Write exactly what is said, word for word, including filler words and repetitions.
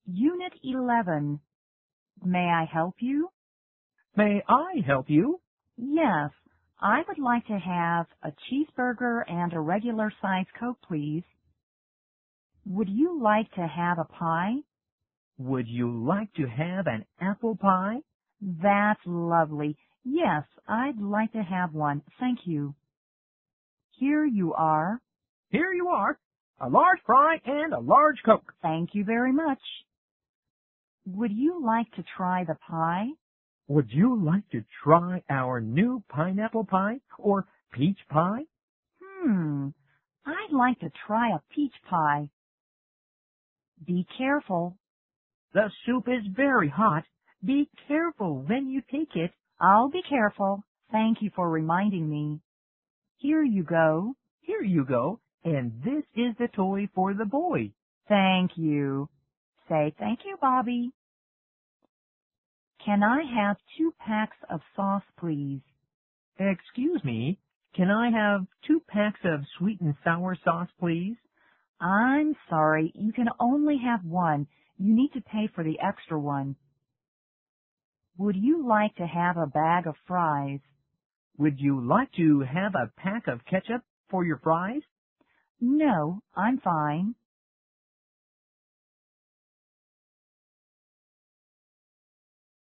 Unit eleven. May I help you? May I help you? Yes, I would like to have a cheeseburger and a regular size Coke, please. Would you like to have a pie? Would you like to have an apple pie? That's lovely. Yes, I'd like to have one. Thank you. Here you are. Here you are. A large fry and a large Coke. Thank you very much. Would you like to try the pie? Would you like to try our new pineapple pie or peach pie? Hmm, I'd like to try a peach pie. Be careful. The soup is very hot. Be careful when you take it. I'll be careful. Thank you for reminding me. Here you go. Here you go. And this is the toy for the boy. Thank you. Say thank you, Bobby. Can I have two packs of sauce, please? Excuse me, can I have two packs of sweet and sour sauce, please? I'm sorry, you can only have one. You need to pay for the extra one. Would you like to have a bag of fries? Would you like to have a pack of ketchup for your fries? No, I'm fine.